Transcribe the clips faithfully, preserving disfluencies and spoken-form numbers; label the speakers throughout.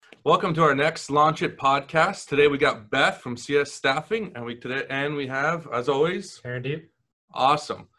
Speaker 1: Welcome to our next Launch It podcast. Today we got Beth from C S Staffing, and we today and we have, as always,
Speaker 2: Deep.
Speaker 1: Awesome.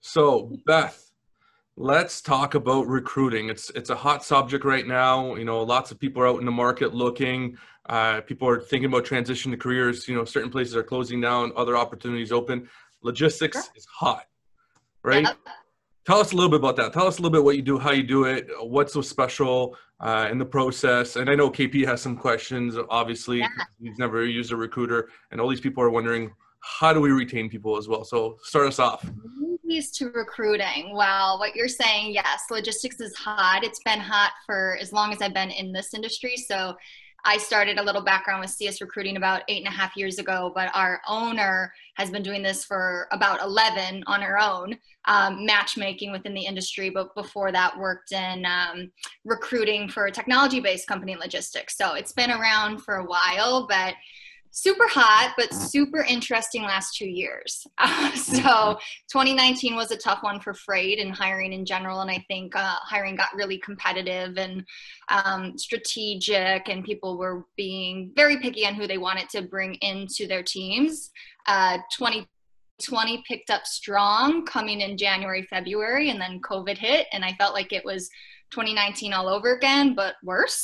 Speaker 1: So Beth, let's talk about recruiting. It's it's a hot subject right now. You know, lots of people are out in the market looking. Uh, people are thinking about transition to careers. You know, certain places are closing down, other opportunities open. Logistics
Speaker 3: Sure.
Speaker 1: is hot, right?
Speaker 3: Yep.
Speaker 1: Tell us a little bit about that. Tell us a little bit what you do, how you do it, what's so special uh, in the process. And I know K P has some questions, obviously.
Speaker 3: Yeah.
Speaker 1: He's never used a recruiter. And all these people are wondering, how do we retain people as well? So start us off.
Speaker 3: Keys to recruiting. Well, what you're saying, yes, logistics is hot. It's been hot for as long as I've been in this industry. So I started a little background with C S Recruiting about eight and a half years ago, but our owner has been doing this for about eleven on her own, um, matchmaking within the industry. But before that, worked in um, recruiting for a technology-based company in logistics. So it's been around for a while, but super hot, but super interesting last two years. Uh, so twenty nineteen was a tough one for freight and hiring in general. And I think uh, hiring got really competitive and um, strategic, and people were being very picky on who they wanted to bring into their teams. Uh, twenty twenty picked up strong coming in January, February, and then COVID hit. And I felt like it was twenty nineteen all over again, but worse.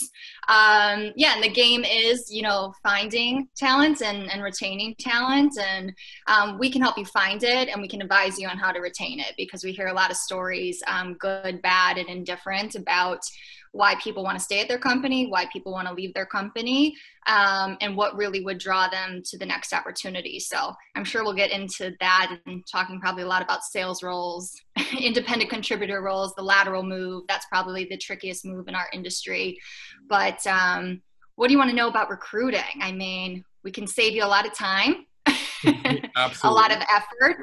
Speaker 3: Um, yeah, and the game is, you know, finding talent and, and retaining talent. And um, we can help you find it, and we can advise you on how to retain it, because we hear a lot of stories, um, good, bad, and indifferent, about why people want to stay at their company, why people want to leave their company, um, and what really would draw them to the next opportunity. So I'm sure we'll get into that, and talking probably a lot about sales roles, independent contributor roles, the lateral move. That's probably the trickiest move in our industry. But um, what do you want to know about recruiting? I mean, we can save you a lot of time, a lot of effort.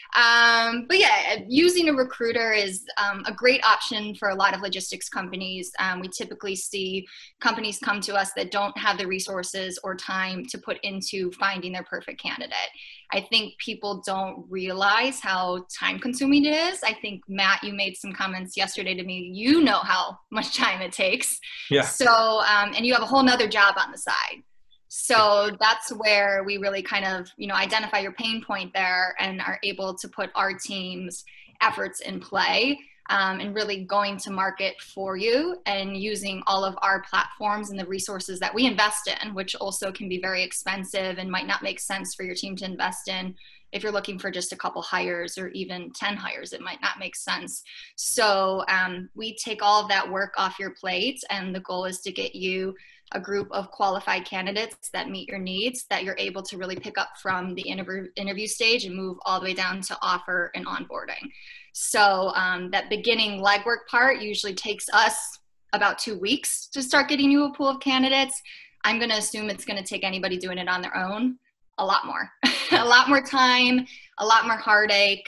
Speaker 3: Um, but yeah, using a recruiter is um, a great option for a lot of logistics companies. Um, we typically see companies come to us that don't have the resources or time to put into finding their perfect candidate. I think people don't realize how time consuming it is. I think, Matt, you made some comments yesterday to me. You know how much time it takes.
Speaker 1: Yeah.
Speaker 3: So, um, and you have a whole nother job on the side. So that's where we really kind of, you know, identify your pain point there and are able to put our team's efforts in play, um, and really going to market for you and using all of our platforms and the resources that we invest in, which also can be very expensive and might not make sense for your team to invest in. If you're looking for just a couple hires or even ten hires, it might not make sense. So um, we take all of that work off your plate, and the goal is to get you a group of qualified candidates that meet your needs, that you're able to really pick up from the interview interview stage and move all the way down to offer and onboarding. So um, that beginning legwork part usually takes us about two weeks to start getting you a pool of candidates. I'm going to assume it's going to take anybody doing it on their own a lot more, a lot more time, a lot more heartache,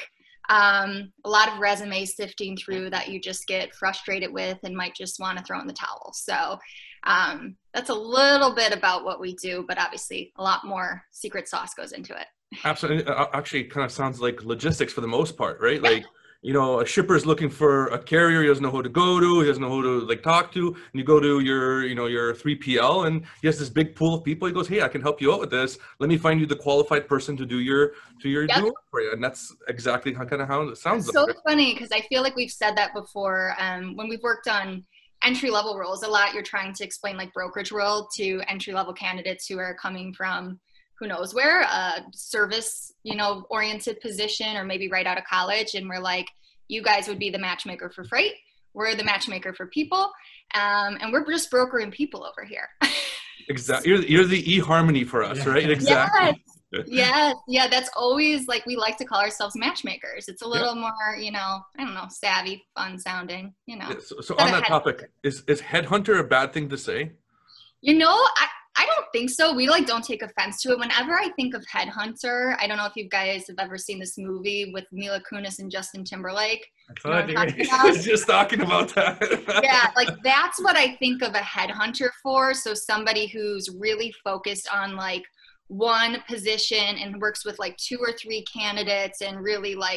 Speaker 3: um, a lot of resumes sifting through that you just get frustrated with and might just want to throw in the towel. So um, that's a little bit about what we do, but obviously a lot more secret sauce goes into it.
Speaker 1: Absolutely. Uh, Actually, it kind of sounds like logistics for the most part, right? Like, you know, a shipper is looking for a carrier. He doesn't know who to go to. He doesn't know who to like talk to. And you go to your, you know, your three P L, and he has this big pool of people. He goes, "Hey, I can help you out with this. Let me find you the qualified person to do your, to your
Speaker 3: Yep.
Speaker 1: do it for you." And that's exactly how kind of how it sounds.
Speaker 3: It's so
Speaker 1: like.
Speaker 3: funny, because I feel like we've said that before. Um, when we've worked on entry level roles, a lot you're trying to explain like brokerage role to entry level candidates who are coming from who knows where, a service, you know, oriented position, or maybe right out of college. And we're like, you guys would be the matchmaker for freight. We're the matchmaker for people. Um, and we're just brokering people over here.
Speaker 1: Exactly. You're, you're the eHarmony for us, right? Exactly.
Speaker 3: Yes. Yes. Yeah. That's always like, we like to call ourselves matchmakers. It's a little yeah. more, you know, I don't know, savvy, fun sounding, you know.
Speaker 1: Yeah, so so on that topic, is, is headhunter a bad thing to say?
Speaker 3: You know, I, I don't think so. We like don't take offense to it. Whenever I think of headhunter, I don't know if you guys have ever seen this movie with Mila Kunis and Justin Timberlake.
Speaker 1: I thought you know I was just talking about that.
Speaker 3: Yeah, like that's what I think of a headhunter for. So somebody who's really focused on like one position and works with like two or three candidates and really like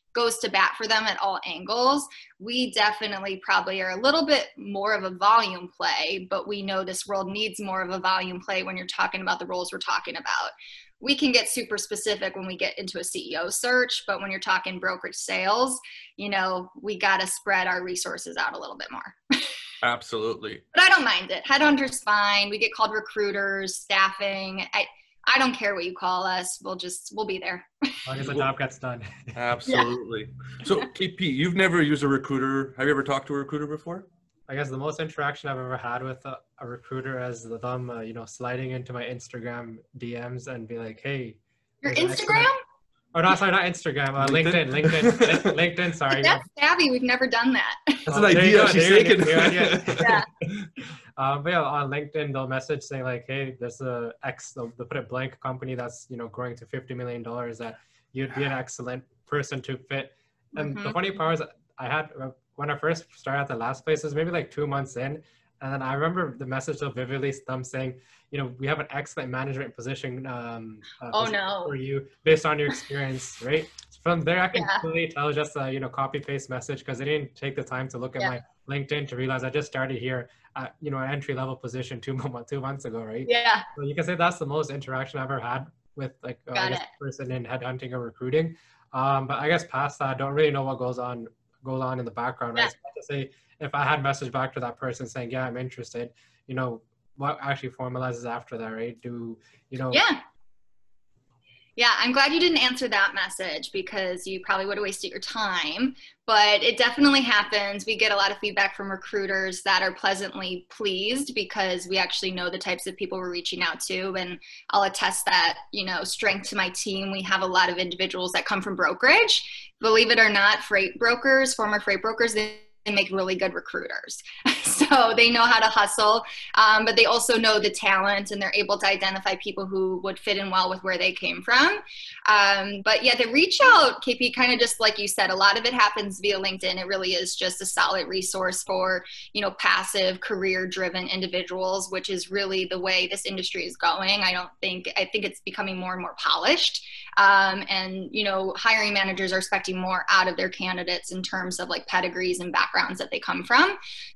Speaker 3: goes to bat for them at all angles. We definitely probably are a little bit more of a volume play, but we know this world needs more of a volume play when you're talking about the roles we're talking about. We can get super specific when we get into a C E O search, but when you're talking brokerage sales, you know, we got to spread our resources out a little bit more.
Speaker 1: Absolutely.
Speaker 3: But I don't mind it. Headhunters fine. We get called recruiters, staffing. I, I don't care what you call us. We'll just, we'll be there.
Speaker 2: As long as the job gets done.
Speaker 1: Absolutely. Yeah. So K P, you've never used a recruiter. Have you ever talked to a recruiter before?
Speaker 2: I guess the most interaction I've ever had with a, a recruiter is them, uh, you know, sliding into my Instagram D Ms and be like, hey.
Speaker 3: Your Instagram?
Speaker 2: Oh, no, sorry, not Instagram. Uh, LinkedIn, LinkedIn, LinkedIn, LinkedIn, sorry.
Speaker 3: That's savvy. We've never done that.
Speaker 1: That's an oh, idea. She's taking.
Speaker 3: Yeah.
Speaker 2: Um, but yeah, on LinkedIn, they'll message saying like, hey, there's a X, they'll, they'll put a blank company that's, you know, growing to fifty million dollars that you'd be an excellent person to fit. And mm-hmm. the funny part is I had, when I first started at the last place, it was maybe like two months in. And then I remember the message so vividly, them saying, you know, we have an excellent management position um, uh,
Speaker 3: oh,
Speaker 2: position
Speaker 3: no.
Speaker 2: for you based on your experience, right? So from there, I can
Speaker 3: yeah.
Speaker 2: clearly tell just a, you know, copy paste message because they didn't take the time to look at yeah. my LinkedIn to realize I just started here at, you know, an entry level position two, two months ago, right?
Speaker 3: Yeah.
Speaker 2: So you can say that's the most interaction I've ever had with like uh, I guess, a person in headhunting or recruiting. Um, but I guess past that, I don't really know what goes on goes on in the background.
Speaker 3: Yeah.
Speaker 2: Right? So to say, if I had messaged back to that person saying, yeah, I'm interested, you know, what actually formalizes after that, right? Do, you know?
Speaker 3: Yeah. Yeah, I'm glad you didn't answer that message because you probably would have wasted your time, but it definitely happens. We get a lot of feedback from recruiters that are pleasantly pleased because we actually know the types of people we're reaching out to, and I'll attest that, you know, strength to my team. We have a lot of individuals that come from brokerage. Believe it or not, freight brokers, former freight brokers, they make really good recruiters. So they know how to hustle, um, but they also know the talent and they're able to identify people who would fit in well with where they came from. Um, but yeah, the reach out, K P, kind of just like you said, a lot of it happens via LinkedIn. It really is just a solid resource for, you know, passive career driven individuals, which is really the way this industry is going. I don't think, I think it's becoming more and more polished. Um, and, you know, hiring managers are expecting more out of their candidates in terms of like pedigrees and backgrounds that they come from.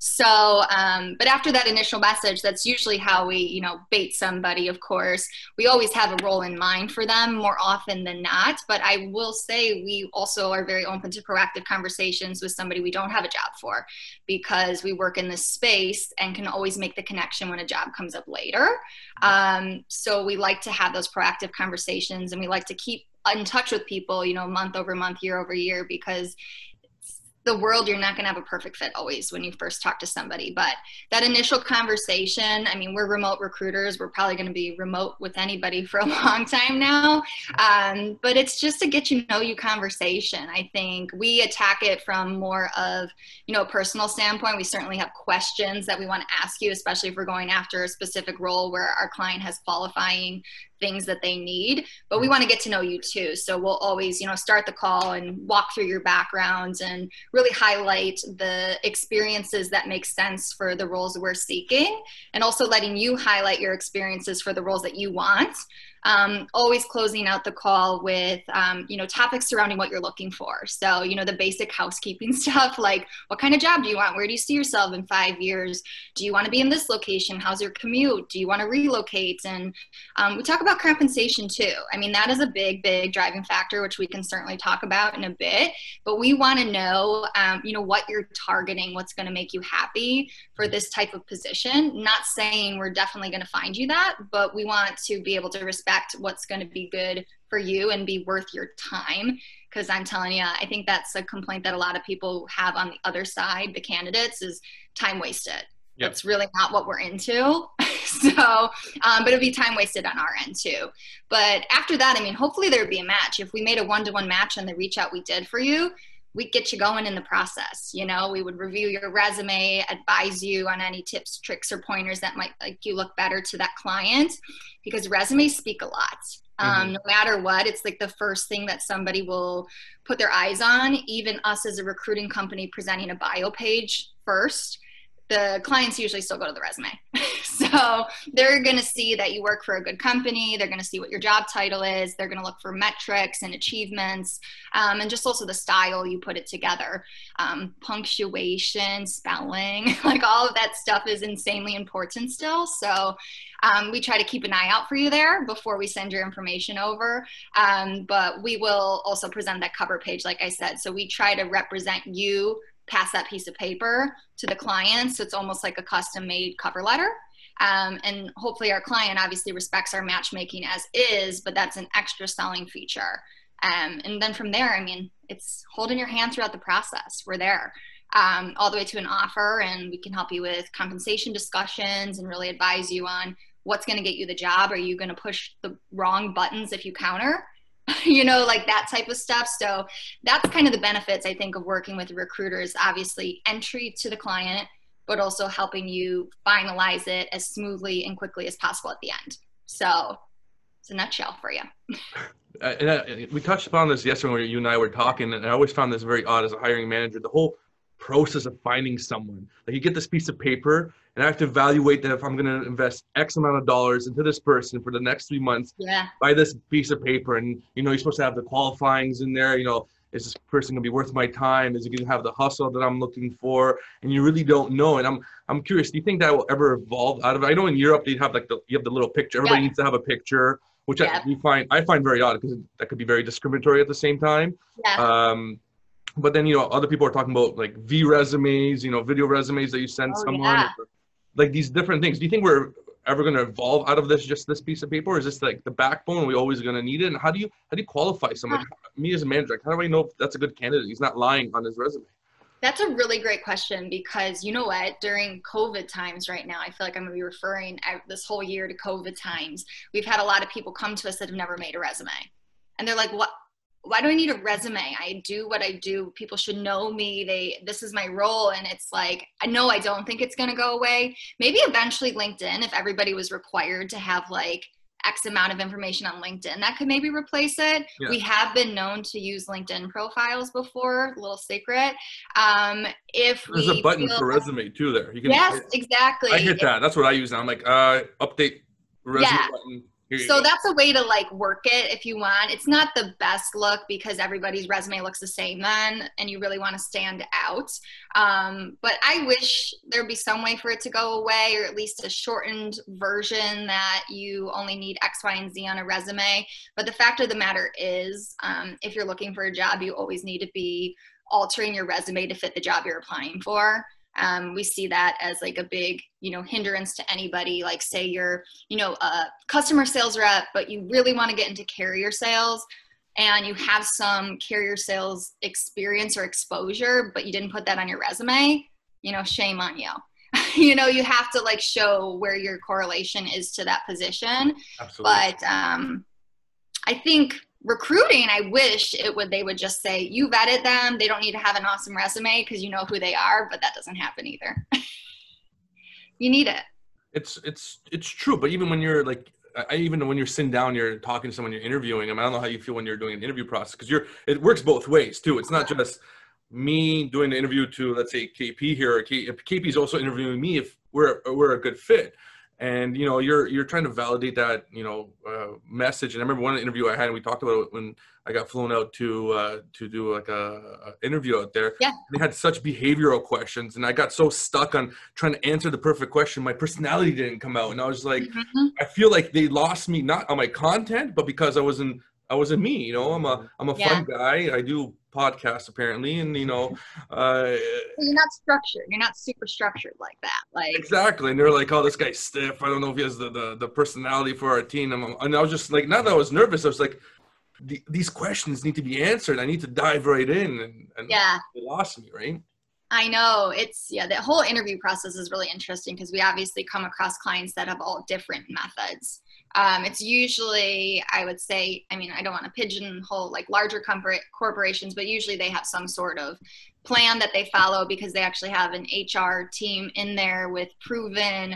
Speaker 3: So, um, but after that initial message, that's usually how we, you know, bait somebody, of course. We always have a role in mind for them more often than not. But I will say we also are very open to proactive conversations with somebody we don't have a job for, because we work in this space and can always make the connection when a job comes up later. Um, so we like to have those proactive conversations, and we like to keep in touch with people, you know, month over month, year over year, because the world, you're not going to have a perfect fit always when you first talk to somebody. But that initial conversation, I mean, we're remote recruiters. We're probably going to be remote with anybody for a long time now. Um, but it's just a get you know you conversation. I think we attack it from more of, you know, a personal standpoint. We certainly have questions that we want to ask you, especially if we're going after a specific role where our client has qualifying things that they need, but we want to get to know you too. So we'll always, you know, start the call and walk through your backgrounds and really highlight the experiences that make sense for the roles we're seeking, and also letting you highlight your experiences for the roles that you want. Um, always closing out the call with, um, you know, topics surrounding what you're looking for. So, you know, the basic housekeeping stuff, like what kind of job do you want? Where do you see yourself in five years? Do you want to be in this location? How's your commute? Do you want to relocate? And um, we talk about compensation too. I mean, that is a big, big driving factor, which we can certainly talk about in a bit, but we want to know, um, you know, what you're targeting, what's going to make you happy for this type of position. Not saying we're definitely going to find you that, but we want to be able to respect what's going to be good for you and be worth your time. Because I'm telling you, I think that's a complaint that a lot of people have on the other side, the candidates, is time wasted. Yep. That's really not what we're into. So, um, but it'd be time wasted on our end too. But after that, I mean, hopefully there'd be a match. If we made a one-to-one match on the reach out we did for you, we'd get you going in the process. You know, we would review your resume, advise you on any tips, tricks, or pointers that might make you look better to that client, because resumes speak a lot. Um, mm-hmm. No matter what, it's like the first thing that somebody will put their eyes on. Even us as a recruiting company presenting a bio page first, the clients usually still go to the resume. So they're going to see that you work for a good company. They're going to see what your job title is. They're going to look for metrics and achievements, um, and just also the style you put it together. Um, punctuation, spelling, like all of that stuff is insanely important still. So um, we try to keep an eye out for you there before we send your information over. Um, but we will also present that cover page, like I said. So we try to represent you, pass that piece of paper to the client. So it's almost like a custom made cover letter. Um, and hopefully our client obviously respects our matchmaking as is, but that's an extra selling feature. Um, and then from there, I mean, it's holding your hand throughout the process. We're there um, all the way to an offer, and we can help you with compensation discussions and really advise you on what's going to get you the job. Are you going to push the wrong buttons if you counter? You know, like that type of stuff. So that's kind of the benefits, I think, of working with recruiters. Obviously, entry to the client, but also helping you finalize it as smoothly and quickly as possible at the end. So it's a nutshell for you.
Speaker 1: Uh, and uh, we touched upon this yesterday when you and I were talking, and I always found this very odd as a hiring manager, the whole process of finding someone. Like, you get this piece of paper, and I have to evaluate that if I'm going to invest X amount of dollars into this person for the next three months,
Speaker 3: yeah,
Speaker 1: by this piece of paper. And, you know, you're supposed to have the qualifyings in there, you know, is this person gonna be worth my time? Is it gonna have the hustle that I'm looking for? And you really don't know. And I'm I'm curious, do you think that will ever evolve out of it? I know in Europe they have like the you have the little picture. Everybody
Speaker 3: yeah.
Speaker 1: needs to have a picture, which
Speaker 3: yeah.
Speaker 1: I we find I find very odd because that could be very discriminatory at the same time.
Speaker 3: Yeah.
Speaker 1: Um, but then, you know, other people are talking about like V resumes, you know, video resumes that you send
Speaker 3: Oh,
Speaker 1: someone,
Speaker 3: yeah.
Speaker 1: or, like these different things. Do you think we're ever going to evolve out of this, just this piece of paper? Or is this like the backbone? Are we always going to need it? And how do you, how do you qualify someone? Like, me as a manager, like, how do I know if that's a good candidate? He's not lying on his resume.
Speaker 3: That's a really great question, because you know what, during COVID times right now, I feel like I'm going to be referring this whole year to COVID times. We've had a lot of people come to us that have never made a resume. And they're like, what? Why do I need a resume? I do what I do. People should know me. They, this is my role. And it's like, I know I don't think it's going to go away. Maybe eventually LinkedIn, if everybody was required to have like X amount of information on LinkedIn, that could maybe replace it. Yeah. We have been known to use LinkedIn profiles before, a little secret. Um, if
Speaker 1: There's
Speaker 3: we
Speaker 1: a button
Speaker 3: feel,
Speaker 1: for resume too there. You can
Speaker 3: yes,
Speaker 1: hit,
Speaker 3: exactly.
Speaker 1: I hit that. That's what I use now. I'm like, uh, update resume
Speaker 3: yeah.
Speaker 1: button.
Speaker 3: So
Speaker 1: go.
Speaker 3: That's a way to like work it if you want. It's not the best look because everybody's resume looks the same then, and you really want to stand out. Um, but I wish there'd be some way for it to go away, or at least a shortened version that you only need X, Y, and Z on a resume. But the fact of the matter is, um, if you're looking for a job, you always need to be altering your resume to fit the job you're applying for. Um, we see that as like a big, you know, hindrance to anybody. Like, say you're, you know, a customer sales rep, but you really want to get into carrier sales and you have some carrier sales experience or exposure, but you didn't put that on your resume, you know, shame on you. You know, you have to like show where your correlation is to that position.
Speaker 1: Absolutely.
Speaker 3: But um, I think recruiting, I wish it would, they would just say, you vetted them. They don't need to have an awesome resume because you know who they are, but that doesn't happen either. You need it.
Speaker 1: It's, it's, it's true. But even when you're like, I even when you're sitting down, you're talking to someone, you're interviewing them. I don't know how you feel when you're doing an interview process, because you're, it works both ways too. It's not just me doing the interview to, let's say, K P here, or K, K P is also interviewing me if we're, we're a good fit. And, you know, you're, you're trying to validate that, you know, uh, message. And I remember one interview I had, and we talked about it when I got flown out to, uh, to do like a, a interview out there.
Speaker 3: Yeah.
Speaker 1: They had such behavioral questions, and I got so stuck on trying to answer the perfect question. My personality didn't come out. And I was like, mm-hmm. I feel like they lost me, not on my content, but because I wasn't, I wasn't me, you know, I'm a, I'm a
Speaker 3: yeah.
Speaker 1: fun guy. I do podcasts apparently, and you know, uh
Speaker 3: you're not structured, you're not super structured like that, like
Speaker 1: exactly. And they're like, oh, this guy's stiff, I don't know if he has the the, the personality for our team. And, and I was just like, not that I was nervous, I was like, the, these questions need to be answered, I need to dive right in. And, and
Speaker 3: yeah,
Speaker 1: they lost me, right?
Speaker 3: I know. It's, yeah, the whole interview process is really interesting because we obviously come across clients that have all different methods. Um, it's usually, I would say, I mean, I don't want to pigeonhole like larger corporations, but usually they have some sort of plan that they follow because they actually have an H R team in there with proven,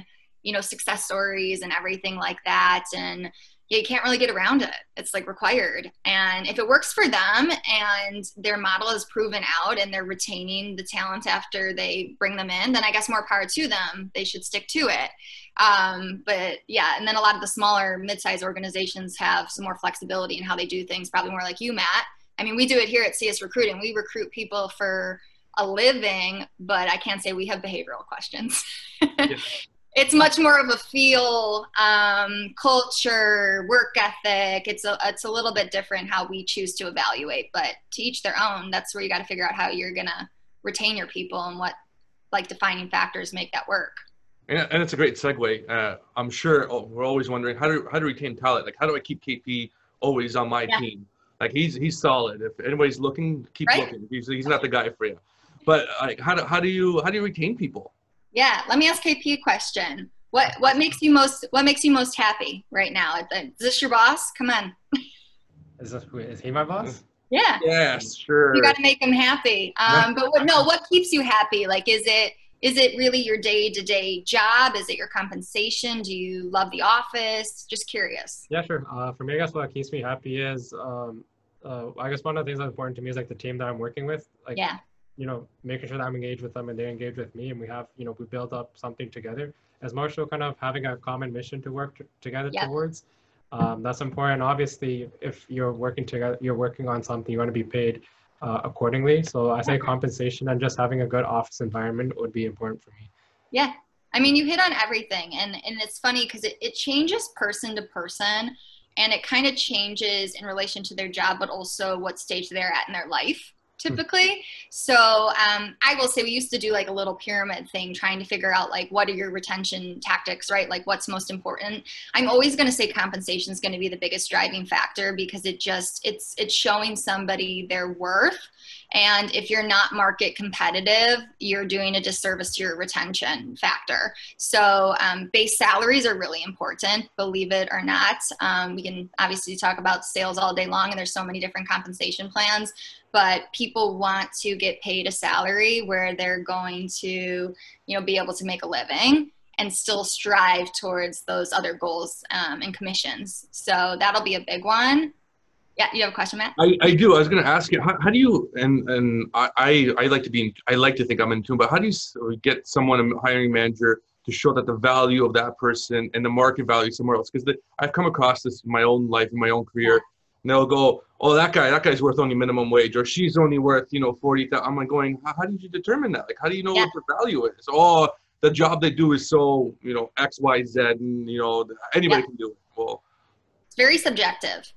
Speaker 3: you know, success stories and everything like that. And yeah, you can't really get around it. It's like required. And if it works for them and their model is proven out and they're retaining the talent after they bring them in, then I guess more power to them. They should stick to it. Um, but yeah, and then a lot of the smaller mid-sized organizations have some more flexibility in how they do things, probably more like you, Matt. I mean, we do it here at C S Recruiting. We recruit people for a living, but I can't say we have behavioral questions. Yeah. It's much more of a feel, um, culture, work ethic. It's a, it's a little bit different how we choose to evaluate, but to each their own. That's where you got to figure out how you're going to retain your people and what like defining factors make that work.
Speaker 1: And, and it's a great segue. Uh, I'm sure oh, we're always wondering how to, how to retain talent. Like, how do I keep K P always on my yeah. team? Like, he's, he's solid. If anybody's looking, keep right. looking. He's, he's not the guy for you. But like, how do, how do you, how do you retain people?
Speaker 3: Yeah, let me ask K P a question. What what makes you most what makes you most happy right now? Is this your boss? Come on.
Speaker 2: Is this is he my boss?
Speaker 3: Yeah.
Speaker 1: Yes, sure.
Speaker 3: You got to make him happy. Um, but what, no, what keeps you happy? Like, is it is it really your day to day job? Is it your compensation? Do you love the office? Just curious.
Speaker 2: Yeah, sure. Uh, for me, I guess what keeps me happy is, um, uh, I guess one of the things that's important to me is like the team that I'm working with. Like,
Speaker 3: yeah.
Speaker 2: you know, making sure that I'm engaged with them and they engage with me, and we have, you know, we build up something together. As more so kind of having a common mission to work t- together yep. towards. Um, that's important. Obviously, if you're working together, you're working on something, you want to be paid uh, accordingly. So I say compensation and just having a good office environment would be important for me.
Speaker 3: Yeah. I mean, you hit on everything. And, and it's funny because it, it changes person to person, and it kind of changes in relation to their job, but also what stage they're at in their life. Typically. So um, I will say we used to do like a little pyramid thing, trying to figure out like, what are your retention tactics, right? Like what's most important. I'm always going to say compensation is going to be the biggest driving factor, because it just, it's, it's showing somebody their worth. And if you're not market competitive, you're doing a disservice to your retention factor. So um, base salaries are really important, believe it or not. Um, we can obviously talk about sales all day long, and there's so many different compensation plans, but people want to get paid a salary where they're going to, you know, be able to make a living and still strive towards those other goals um, and commissions. So that'll be a big one. Yeah, you have a question, Matt?
Speaker 1: I, I do. I was going to ask you, how, how do you, and and I, I I like to be, in, I like to think I'm in tune, but how do you get someone, a hiring manager, to show that the value of that person and the market value somewhere else? Because I've come across this in my own life, in my own career, yeah. and they'll go, oh, that guy, that guy's worth only minimum wage, or she's only worth, you know, forty thousand. I'm like going, how, how did you determine that? Like, how do you know yeah. what the value is? Oh, the job they do is so, you know, X, Y, Z, and, you know, anybody yeah. can do it. Well,
Speaker 3: it's very subjective.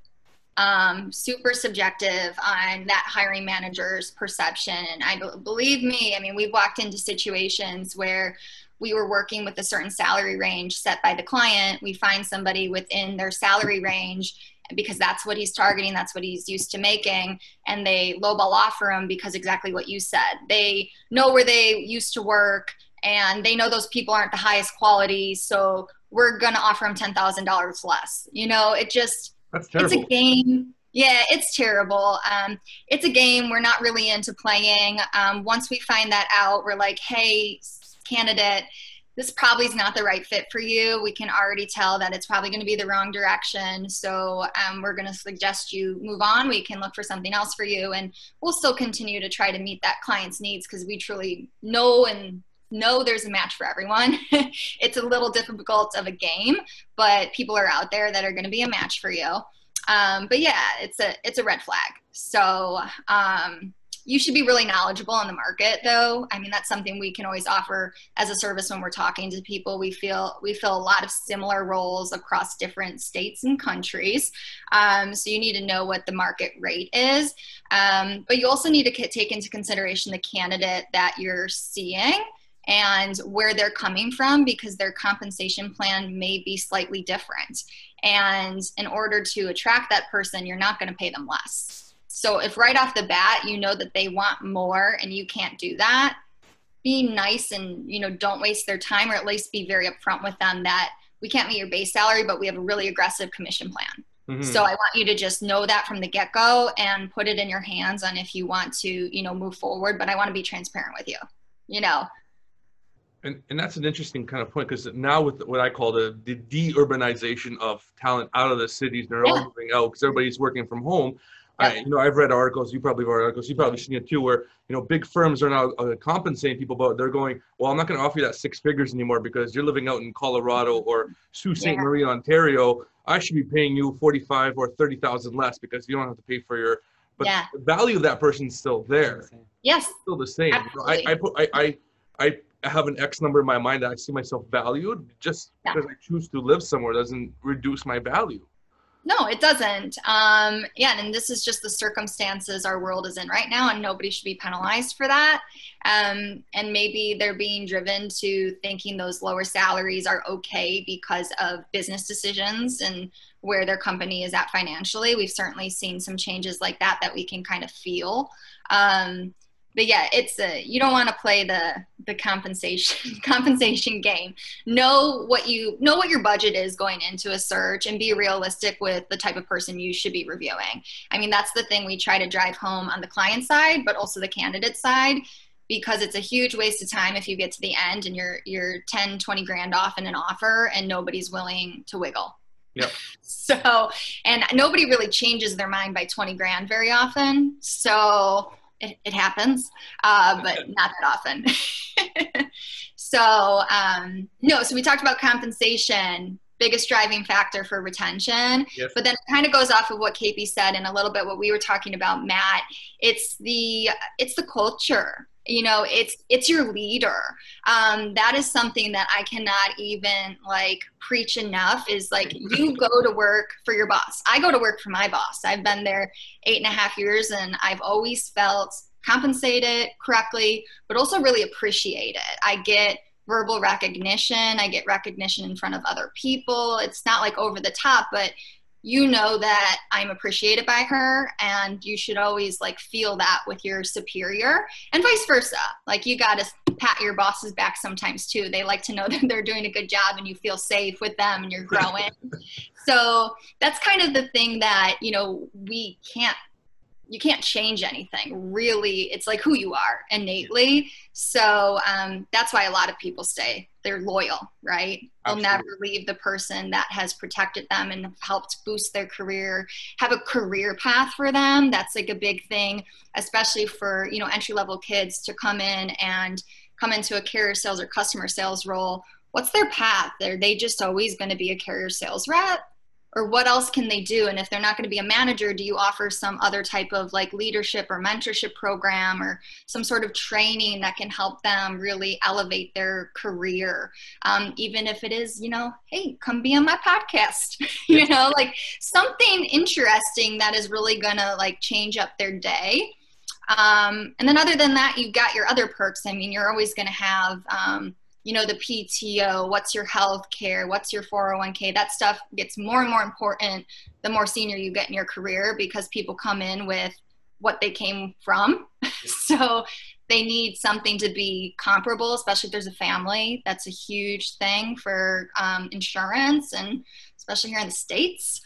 Speaker 3: Um, super subjective on that hiring manager's perception. And I believe me, I mean, we've walked into situations where we were working with a certain salary range set by the client. We find somebody within their salary range because that's what he's targeting, that's what he's used to making, and they lowball offer him because exactly what you said. They know where they used to work, and they know those people aren't the highest quality, so we're going to offer them ten thousand dollars less. You know, it just,
Speaker 1: That's terrible.
Speaker 3: It's a game. Yeah, it's terrible. Um, it's a game we're not really into playing. Um, once we find that out, we're like, hey, candidate, this probably is not the right fit for you. We can already tell that it's probably going to be the wrong direction. So um, we're going to suggest you move on. We can look for something else for you. And we'll still continue to try to meet that client's needs, because we truly know and know there's a match for everyone. It's a little difficult of a game, but people are out there that are going to be a match for you. Um, but yeah, it's a, it's a red flag. So um, you should be really knowledgeable on the market though. I mean, that's something we can always offer as a service when we're talking to people. We feel, we fill a lot of similar roles across different states and countries. Um, so you need to know what the market rate is. Um, but you also need to take into consideration the candidate that you're seeing and where they're coming from, because their compensation plan may be slightly different. And in order to attract that person, you're not going to pay them less. So if right off the bat, you know that they want more and you can't do that, be nice and, you know, don't waste their time, or at least be very upfront with them that we can't meet your base salary, but we have a really aggressive commission plan. Mm-hmm. So I want you to just know that from the get-go and put it in your hands on if you want to, you know, move forward. But I want to be transparent with you, you know.
Speaker 1: And, and that's an interesting kind of point, because now with what I call the, the de-urbanization of talent out of the cities, they're
Speaker 3: Yeah.
Speaker 1: all moving out because everybody's working from home.
Speaker 3: Yep.
Speaker 1: I, you know, I've read articles, you probably have read articles, you probably seen it too, where, you know, big firms are now uh, compensating people, but they're going, well, I'm not going to offer you that six figures anymore because you're living out in Colorado or Sault Ste.
Speaker 3: Yeah.
Speaker 1: Marie, Ontario. I should be paying you forty-five or thirty thousand less because you don't have to pay for your, but
Speaker 3: Yeah.
Speaker 1: the value of that person's still there.
Speaker 3: Yes.
Speaker 1: It's still the same. You know, I,
Speaker 3: Absolutely.
Speaker 1: I put, I, I, I have an X number in my mind that I see myself valued. Just
Speaker 3: Yeah.
Speaker 1: because I choose to live somewhere doesn't reduce my value.
Speaker 3: No, it doesn't. Um, yeah, and this is just the circumstances our world is in right now, and nobody should be penalized for that. Um, and maybe they're being driven to thinking those lower salaries are okay because of business decisions and where their company is at financially. We've certainly seen some changes like that that we can kind of feel. Um, But yeah, it's a, you don't want to play the the compensation compensation game. Know what you know what your budget is going into a search, and be realistic with the type of person you should be reviewing. I mean, that's the thing we try to drive home on the client side, but also the candidate side, because it's a huge waste of time if you get to the end and you're you're ten, twenty grand off in an offer and nobody's willing to wiggle.
Speaker 1: Yep.
Speaker 3: So, and nobody really changes their mind by twenty grand very often. So It, it happens, uh, but not that often. so, um, no, so we talked about compensation, biggest driving factor for retention,
Speaker 1: Yes.
Speaker 3: but then it kind of goes off of what K P said and a little bit what we were talking about, Matt. It's the, it's the culture. You know, it's it's your leader. Um, that is something that I cannot even like preach enough, is like, you go to work for your boss. I go to work for my boss. I've been there eight and a half years and I've always felt compensated correctly, but also really appreciated. I get verbal recognition. I get recognition in front of other people. It's not like over the top, but you know that I'm appreciated by her, and you should always like feel that with your superior, and vice versa. Like, you got to pat your bosses back sometimes too. They like to know that they're doing a good job and you feel safe with them and you're growing. So that's kind of the thing that, you know, we can't, you can't change anything really. It's like who you are innately. So um, that's why a lot of people stay. They're loyal, right? They'll
Speaker 1: Absolutely.
Speaker 3: never leave the person that has protected them and helped boost their career, have a career path for them. That's like a big thing, especially for, you know, entry level kids to come in and come into a carrier sales or customer sales role. What's their path? Are they just always going to be a carrier sales rep? Or what else can they do? And if they're not going to be a manager, do you offer some other type of like leadership or mentorship program or some sort of training that can help them really elevate their career? Um, even if it is, you know, hey, come be on my podcast, you know, like something interesting that is really going to like change up their day. Um, and then other than that, you've got your other perks. I mean, you're always going to have, um, you know, the P T O, what's your health care, what's your four oh one k, that stuff gets more and more important the more senior you get in your career, because people come in with what they came from. So they need something to be comparable, especially if there's a family. That's a huge thing for um, insurance, and especially here in the States.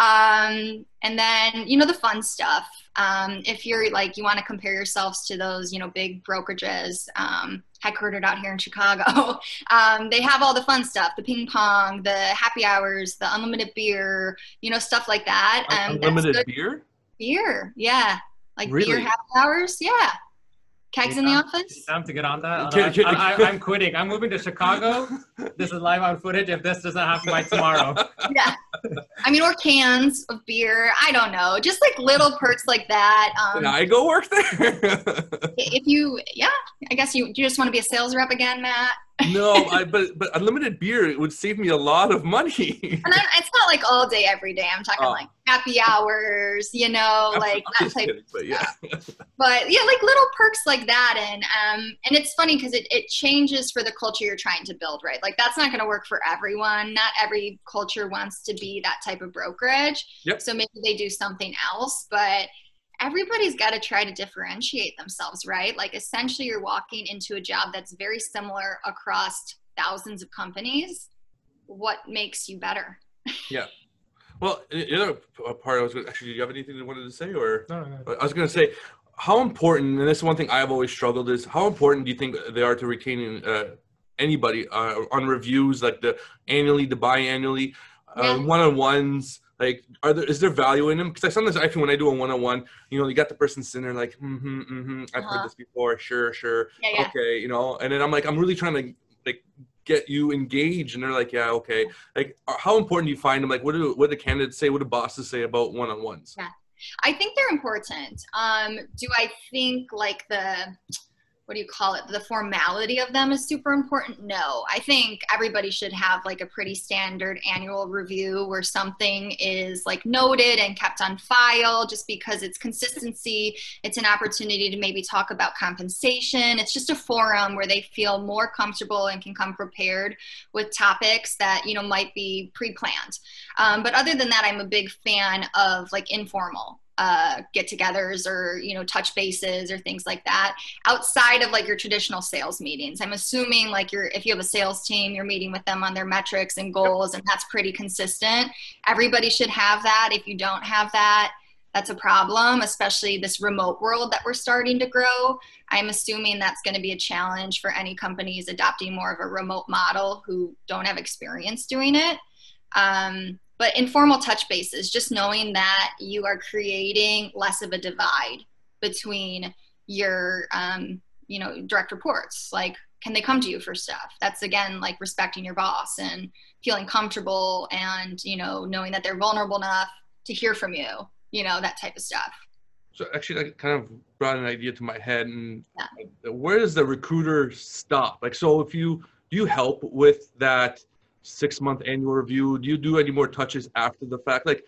Speaker 3: Um, and then, you know, the fun stuff. Um, if you're like, you want to compare yourselves to those, you know, big brokerages, um, headquartered out here in Chicago, um, they have all the fun stuff, the ping pong, the happy hours, the unlimited beer, you know, stuff like that. Um,
Speaker 1: Unlimited
Speaker 3: that's good.
Speaker 1: beer?
Speaker 3: Beer. Yeah. Like
Speaker 1: Really?
Speaker 3: beer happy hours. Yeah. Kegs in the office.
Speaker 2: Time to get on that.
Speaker 1: Can- can-
Speaker 2: I, I, I'm quitting. I'm moving to Chicago. This is live on footage. If this doesn't happen by tomorrow,
Speaker 3: Yeah. I mean, or cans of beer. I don't know. Just like little perks like that. Um,
Speaker 1: Can I go work there?
Speaker 3: if you, yeah, I guess you, you just want to be a sales rep again, Matt.
Speaker 1: No, I, but but unlimited beer, it would save me a lot of money.
Speaker 3: And I, it's not like all day, every day. I'm talking
Speaker 1: Oh.
Speaker 3: like happy hours, you know,
Speaker 1: I'm
Speaker 3: like that
Speaker 1: just
Speaker 3: type.
Speaker 1: kidding, but yeah.
Speaker 3: But yeah, like little perks like that. And um, and it's funny because it, it changes for the culture you're trying to build, right? Like that's not going to work for everyone. Not every culture wants to be that type of brokerage.
Speaker 1: Yep.
Speaker 3: So maybe they do something else, but everybody's got to try to differentiate themselves, right? Like essentially you're walking into a job that's very similar across thousands of companies. What makes you better?
Speaker 1: Yeah. Well, the other part I was going to, actually, do you have anything you wanted to say, or?
Speaker 2: no, no.
Speaker 1: I was going to say, how important, and this is one thing I've always struggled, is how important do you think they are to retaining uh, anybody uh, on reviews, like the annually, the biannually, uh,
Speaker 3: Yeah.
Speaker 1: one-on-ones. Like, are there, is there value in them? Because I sometimes I feel when I do a one-on-one, you know, you got the person sitting there like, mm-hmm, mm-hmm, I've
Speaker 3: Uh-huh.
Speaker 1: heard this before, sure, sure,
Speaker 3: Yeah, yeah.
Speaker 1: okay, you know, and then I'm like, I'm really trying to like get you engaged, and they're like, yeah, okay. Like, how important do you find them? Like, what do what do the candidates say? What do bosses say about one-on-ones?
Speaker 3: Yeah. I think they're important. Um, do I think like the, what do you call it? The formality of them is super important? No, I think everybody should have like a pretty standard annual review where something is like noted and kept on file, just because it's consistency. It's an opportunity to maybe talk about compensation. It's just a forum where they feel more comfortable and can come prepared with topics that, you know, might be pre-planned. Um, but other than that, I'm a big fan of like informal uh, get-togethers or, you know, touch bases or things like that outside of like your traditional sales meetings. I'm assuming like you're, if you have a sales team, you're meeting with them on their metrics and goals, and that's pretty consistent. Everybody should have that. If you don't have that, that's a problem, especially this remote world that we're starting to grow. I'm assuming that's going to be a challenge for any companies adopting more of a remote model who don't have experience doing it. Um, But informal touch bases, just knowing that you are creating less of a divide between your, um, you know, direct reports. Like, can they come to you for stuff? That's, again, like respecting your boss and feeling comfortable and, you know, knowing that they're vulnerable enough to hear from you, you know, that type of stuff.
Speaker 1: So actually, that kind of brought an idea to my head. And
Speaker 3: Yeah.
Speaker 1: where does the recruiter stop? Like, so if you, do you help with that six month annual review? Do you do any more touches after the fact? Like,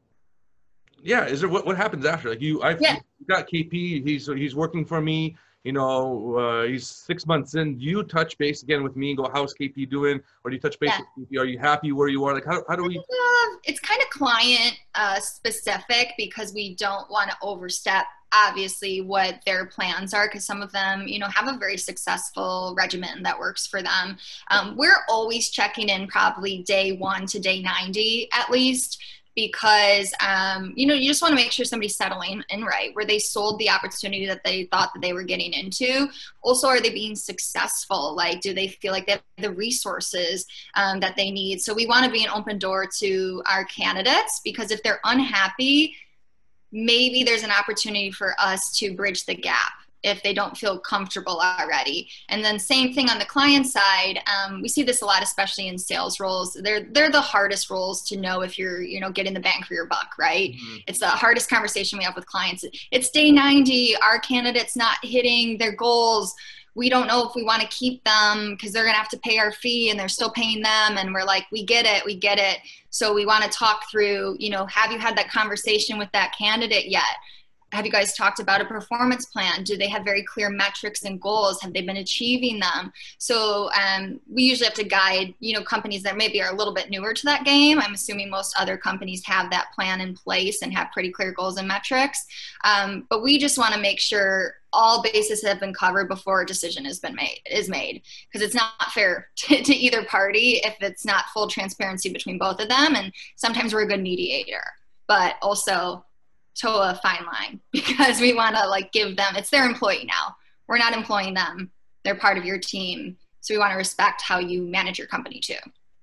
Speaker 1: yeah, is there, what, what happens after? Like you, I've
Speaker 3: Yeah.
Speaker 1: got K P, he's, he's working for me, you know, uh, he's six months in. Do you touch base again with me and go, how's K P doing? Or do you touch base
Speaker 3: Yeah.
Speaker 1: with K P? Are you happy where you are? Like, how, how do we?
Speaker 3: Uh, it's kind of client uh, specific, because we don't want to overstep obviously what their plans are, because some of them, you know, have a very successful regimen that works for them. Um, we're always checking in probably day one to day ninety at least, because, um, you know, you just want to make sure somebody's settling in right, where they sold the opportunity that they thought that they were getting into. Also, are they being successful? Like, do they feel like they have the resources um, that they need? So we want to be an open door to our candidates, because if they're unhappy, maybe there's an opportunity for us to bridge the gap if they don't feel comfortable already. And then same thing on the client side. Um, we see this a lot, especially in sales roles. They're, they're the hardest roles to know if you're, you know, getting the bang for your buck, right? Mm-hmm. It's the hardest conversation we have with clients. It's day ninety, our candidate's not hitting their goals. We don't know if we want to keep them because they're going to have to pay our fee and they're still paying them. And we're like, we get it, we get it. So we want to talk through, you know, have you had that conversation with that candidate yet? Have you guys talked about a performance plan? Do they have very clear metrics and goals? Have they been achieving them? So um, we usually have to guide, you know, companies that maybe are a little bit newer to that game. I'm assuming most other companies have that plan in place and have pretty clear goals and metrics. Um, but we just want to make sure all bases have been covered before a decision has been made, is made, because it's not fair to, to either party if it's not full transparency between both of them. And sometimes we're a good mediator, but also toe a fine line, because we want to like give them, it's their employee now. We're not employing them. They're part of your team. So we want to respect how you manage your company too.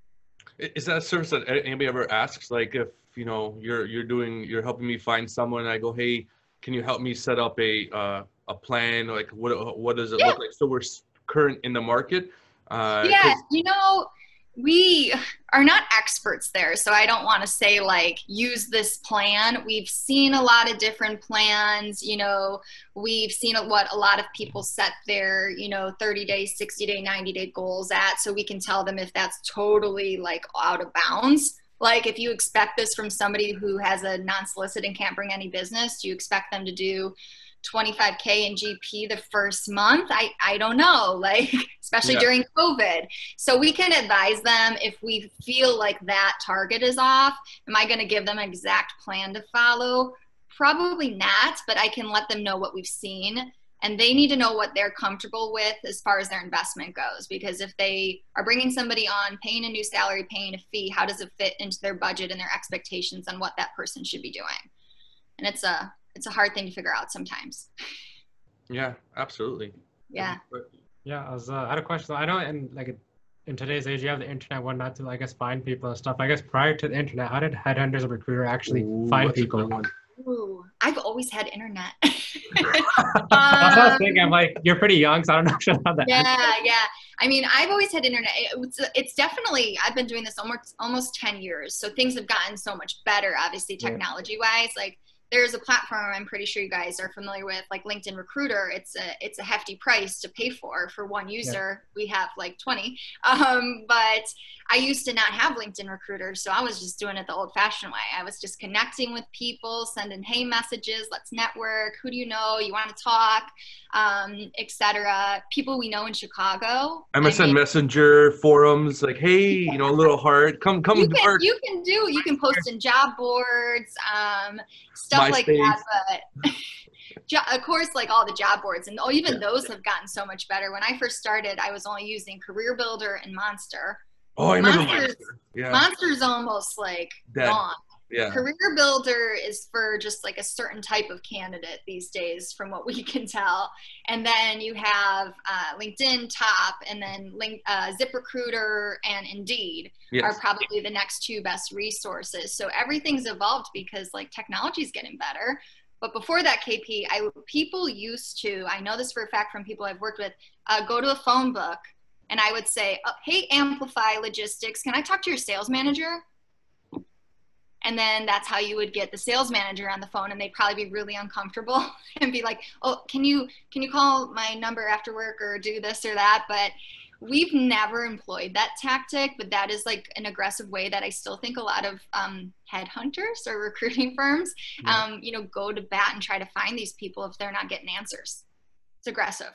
Speaker 1: Is that a service that anybody ever asks? Like if, you know, you're, you're doing, you're helping me find someone and I go, hey, can you help me set up a, uh, a plan? Like what, what does it yeah. look like? So we're current in the market. Uh,
Speaker 3: yeah. You know, we are not experts there, so I don't want to say like use this plan. We've seen a lot of different plans. You know, we've seen what a lot of people set their, you know, thirty day, sixty day, ninety day goals at, so we can tell them if that's totally like out of bounds. Like if you expect this from somebody who has a non-solicit and can't bring any business, do you expect them to do twenty-five K in G P the first month? I, I don't know, like, especially yeah. during COVID. So we can advise them if we feel like that target is off. Am I going to give them an exact plan to follow? Probably not, but I can let them know what we've seen. And they need to know what they're comfortable with as far as their investment goes. Because if they are bringing somebody on, paying a new salary, paying a fee, how does it fit into their budget and their expectations on what that person should be doing? And it's a, it's a hard thing to figure out sometimes.
Speaker 1: Yeah, absolutely.
Speaker 3: Yeah.
Speaker 1: But
Speaker 2: Yeah, I was. Uh, I had a question. I know, in like in today's age, you have the internet, whatnot, to I guess find people and stuff. I guess prior to the internet, how did headhunters and recruiter actually
Speaker 1: Ooh,
Speaker 2: find
Speaker 1: that's a good
Speaker 2: people?
Speaker 1: one.
Speaker 3: Ooh, I've always had internet.
Speaker 2: That's what I was
Speaker 3: um,
Speaker 2: thinking. I'm like, you're pretty young, so I don't know if you have that.
Speaker 3: yeah, yeah. I mean, I've always had internet. It's, it's definitely, I've been doing this almost almost ten years. So things have gotten so much better, obviously,
Speaker 2: Yeah.
Speaker 3: technology wise. Like there's a platform I'm pretty sure you guys are familiar with, like LinkedIn Recruiter. It's a it's a hefty price to pay for for one user. We have like twenty. Um, but I used to not have LinkedIn Recruiter, so I was just doing it the old-fashioned way. I was just connecting with people, sending hey messages, let's network. Who do you know? You want to talk? Um, et cetera. People we know in Chicago. I
Speaker 1: M S N
Speaker 3: mean,
Speaker 1: Messenger forums, like, hey, you know, a little heart, come, come
Speaker 3: you
Speaker 1: to
Speaker 3: can
Speaker 1: work.
Speaker 3: you can do you can post in job boards, um, stuff like that. But jo- of course, like all the job boards, and oh, even
Speaker 1: Yeah.
Speaker 3: those have gotten so much better. When I first started, I was only using Career Builder and Monster.
Speaker 1: Oh, I remember
Speaker 3: Monster's,
Speaker 1: Monster. Yeah,
Speaker 3: Monster's almost like
Speaker 1: Dead.
Speaker 3: gone.
Speaker 1: yeah.
Speaker 3: Career Builder is for just like a certain type of candidate these days, from what we can tell. And then you have uh, LinkedIn Top, and then link, uh, ZipRecruiter and Indeed
Speaker 1: Yes.
Speaker 3: are probably the next two best resources. So everything's evolved because like technology is getting better. But before that, K P, I, people used to, I know this for a fact from people I've worked with, uh, go to a phone book, and I would say, oh, hey, Amplify Logistics, can I talk to your sales manager? And then that's how you would get the sales manager on the phone, and they'd probably be really uncomfortable and be like, oh, can you can you call my number after work or do this or that? But we've never employed that tactic, but that is like an aggressive way that I still think a lot of um, headhunters or recruiting firms,
Speaker 1: Yeah.
Speaker 3: um, you know, go to bat and try to find these people if they're not getting answers. It's aggressive.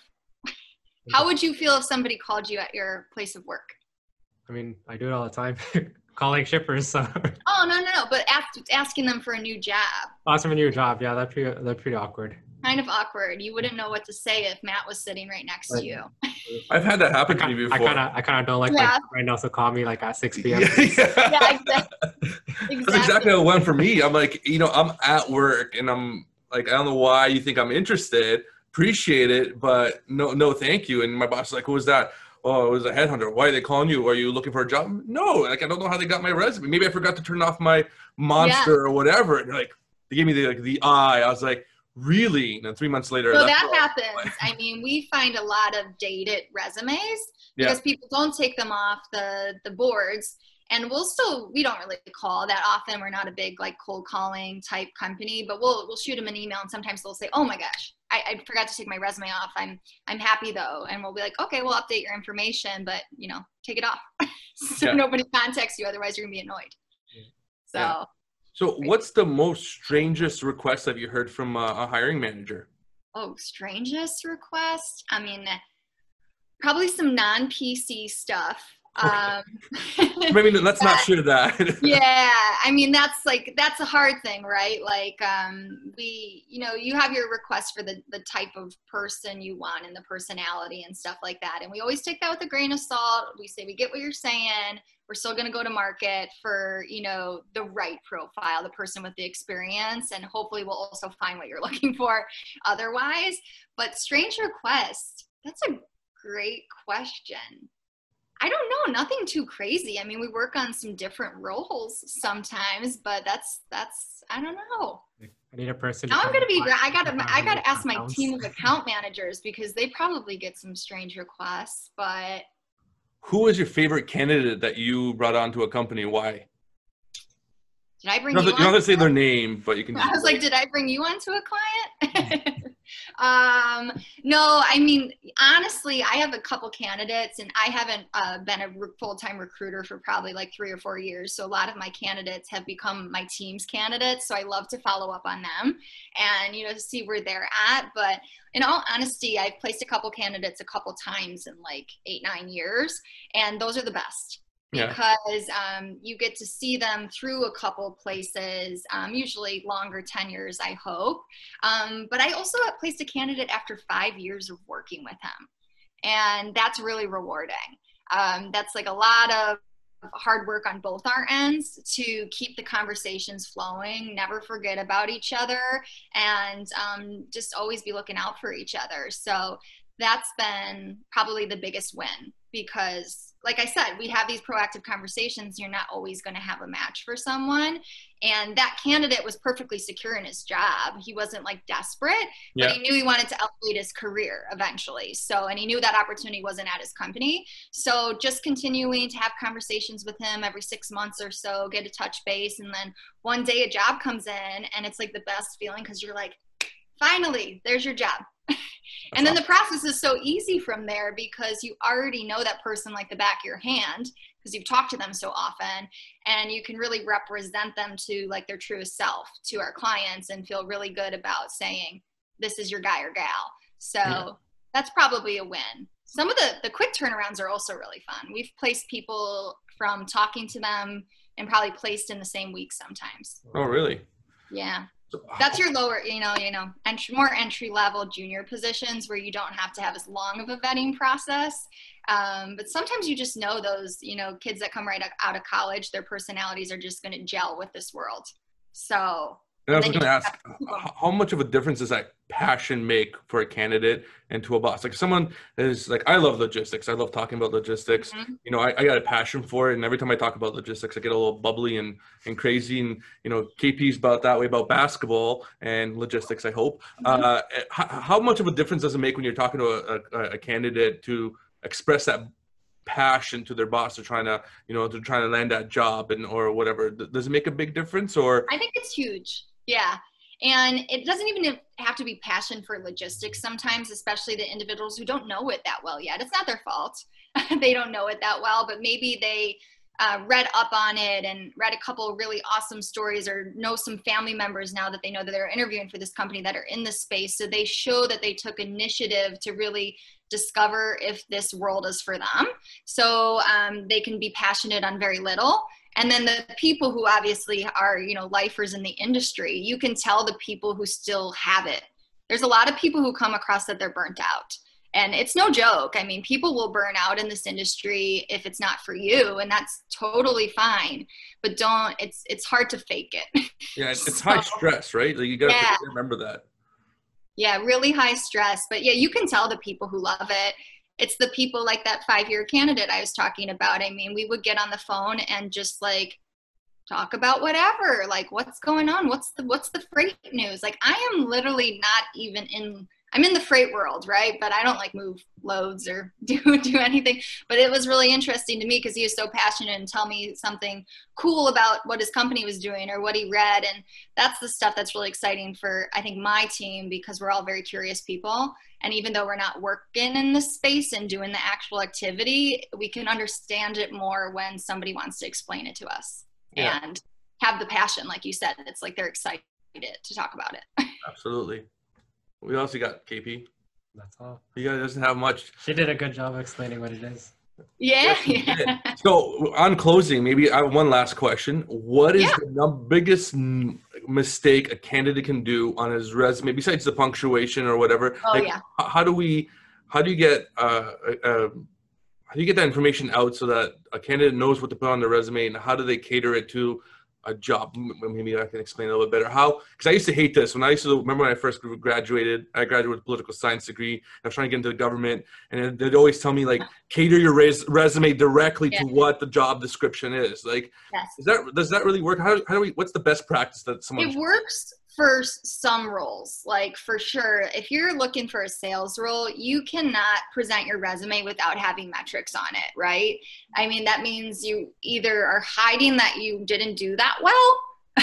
Speaker 3: How would you feel if somebody called you at your place of work?
Speaker 2: I mean, I do it all the time, calling shippers. So
Speaker 3: Oh, no, no, no. But ask, asking them for a new job.
Speaker 2: awesome, a new job. Yeah, that's pretty. That's pretty awkward.
Speaker 3: Kind of awkward. You wouldn't know what to say if Matt was sitting right next
Speaker 2: Right.
Speaker 3: to you.
Speaker 1: I've had that
Speaker 2: I
Speaker 1: happen to me before.
Speaker 2: kind of, I kind of don't like
Speaker 3: Yeah.
Speaker 2: my friend also call me like at six p m
Speaker 1: yeah, yeah.
Speaker 3: Yeah, exactly.
Speaker 1: That's exactly how it went for me. I'm like, you know, I'm at work and I'm like, I don't know why you think I'm interested. Appreciate it, but no, no, thank you. And my boss is like, who was that? Oh, it was a headhunter. Why are they calling you? Are you looking for a job? No, like I don't know how they got my resume. Maybe I forgot to turn off my Monster
Speaker 3: Yeah.
Speaker 1: or whatever. And they're like, they gave me the like the eye. I was like, really? And then three months later,
Speaker 3: So
Speaker 1: that's
Speaker 3: that
Speaker 1: all.
Speaker 3: happens. I mean, we find a lot of dated resumes because
Speaker 1: Yeah.
Speaker 3: people don't take them off the, the boards. And we'll still, we don't really call that often. We're not a big like cold calling type company, but we'll, we'll shoot them an email, and sometimes they'll say, oh my gosh, I, I forgot to take my resume off. I'm, I'm happy though. And we'll be like, okay, we'll update your information, but you know, take it off. So
Speaker 1: Yeah.
Speaker 3: nobody contacts you. Otherwise you're gonna be annoyed. So
Speaker 1: Yeah. So what's the most strangest request have you heard from a, a hiring manager?
Speaker 3: Oh, strangest request? I mean, probably some non-P C stuff. Um,
Speaker 1: I mean, let's not share that.
Speaker 3: yeah, I mean, that's like, that's a hard thing, right? Like, um, we, you know, you have your request for the, the type of person you want and the personality and stuff like that. And we always take that with a grain of salt. We say, we get what you're saying. We're still going to go to market for, you know, the right profile, the person with the experience, and hopefully we'll also find what you're looking for otherwise. But strange request, that's a great question. I don't know, nothing too crazy. I mean, we work on some different roles sometimes, but that's, that's, I don't know.
Speaker 2: I need a person.
Speaker 3: Now I'm going to be, I got to, I got
Speaker 2: to
Speaker 3: to ask my team of account managers because they probably get some strange requests, but.
Speaker 1: Who is your favorite candidate that you brought onto a company? Why?
Speaker 3: Did I bring
Speaker 1: You
Speaker 3: you,
Speaker 1: don't have to, you don't
Speaker 3: on?
Speaker 1: have to say their name, but you can.
Speaker 3: I was like, did I bring you onto a client? um, no, I mean, honestly, I have a couple candidates, and I haven't uh, been a re- full-time recruiter for probably like three or four years. So a lot of my candidates have become my team's candidates. So I love to follow up on them and, you know, to see where they're at. But in all honesty, I've placed a couple candidates a couple times in like eight, nine years, and those are the best.
Speaker 1: Yeah.
Speaker 3: Because um, you get to see them through a couple places, um, usually longer tenures, I hope. Um, but I also have placed a candidate after five years of working with him. And that's really rewarding. Um, that's like a lot of hard work on both our ends to keep the conversations flowing, never forget about each other, and um, just always be looking out for each other. So that's been probably the biggest win, because like I said, we have these proactive conversations. You're not always going to have a match for someone. And that candidate was perfectly secure in his job. He wasn't like desperate,
Speaker 1: Yeah.
Speaker 3: but he knew he wanted to elevate his career eventually. So, and he knew that opportunity wasn't at his company. So just continuing to have conversations with him every six months or so, get a touch base. And then one day a job comes in and it's like the best feeling, because you're like, finally, there's your job. And then the process is so easy from there, because you already know that person like the back of your hand, because you've talked to them so often, and you can really represent them to like their truest self to our clients and feel really good about saying, this is your guy or gal. So yeah. That's probably a win. Some of the, the quick turnarounds are also really fun. We've placed people from talking to them and probably placed in the same week sometimes.
Speaker 1: Oh, really?
Speaker 3: Yeah. That's your lower, you know, you know, entry, more entry level junior positions where you don't have to have as long of a vetting process. Um, but sometimes you just know those, you know, kids that come right out of college, their personalities are just going to gel with this world. So.
Speaker 1: And I was going to ask, how much of a difference does that passion make for a candidate and to a boss? Like someone is like, I love logistics. I love talking about logistics. Mm-hmm. You know, I, I got a passion for it. And every time I talk about logistics, I get a little bubbly and, and crazy. And, you know, K P's about that way about basketball and logistics, I hope. Mm-hmm. Uh, how, how much of a difference does it make when you're talking to a, a, a candidate to express that passion to their boss? They're trying to, you know, they're trying to land that job and or whatever. Does it make a big difference? Or
Speaker 3: I think it's huge. Yeah. And it doesn't even have to be passion for logistics sometimes, especially the individuals who don't know it that well yet. It's not their fault. They don't know it that well, but maybe they uh, read up on it and read a couple of really awesome stories, or know some family members now that they know that they're interviewing for this company that are in this space. So they show that they took initiative to really discover if this world is for them. So um, they can be passionate on very little. And then the people who obviously are, you know, lifers in the industry, you can tell the people who still have it. There's a lot of people who come across that they're burnt out. And it's no joke. I mean, people will burn out in this industry if it's not for you, and that's totally fine. But don't, it's it's hard to fake it.
Speaker 1: Yeah, it's, it's so, high stress, right? Like you got to yeah. remember that.
Speaker 3: Yeah, really high stress. But yeah, you can tell the people who love it. It's the people like that five-year candidate I was talking about. I mean, we would get on the phone and just like talk about whatever, like what's going on, what's the what's the freight news. Like I am literally not even in. I'm in the freight world, right? But I don't like move loads or do do anything. But it was really interesting to me because he was so passionate and tell me something cool about what his company was doing or what he read. And that's the stuff that's really exciting for, I think, my team, because we're all very curious people. And even though we're not working in this space and doing the actual activity, we can understand it more when somebody wants to explain it to us yeah. and have the passion. Like you said, it's like they're excited to talk about it.
Speaker 1: Absolutely. We also got K P.
Speaker 2: That's all.
Speaker 1: You guys doesn't have much.
Speaker 2: She did a good job of explaining what it is.
Speaker 3: Yeah.
Speaker 1: Yes, yeah. So on closing, maybe I have one last question. What is yeah. the num- biggest m- mistake a candidate can do on his resume, besides the punctuation or whatever?
Speaker 3: Oh
Speaker 1: like,
Speaker 3: yeah.
Speaker 1: H- how do we? How do you get? Uh, uh, how do you get that information out so that a candidate knows what to put on their resume, and how do they cater it to a job? Maybe I can explain a little bit better. How, because I used to hate this when I used to remember when I first graduated. I graduated with a political science degree. I was trying to get into the government, and they'd always tell me like, cater your res- resume directly yeah. to what the job description is. Like,
Speaker 3: yes.
Speaker 1: is that does that really work? How, how do we? What's the best practice that someone?
Speaker 3: It works for some roles, like for sure. If you're looking for a sales role, you cannot present your resume without having metrics on it, right? I mean, that means you either are hiding that you didn't do that well,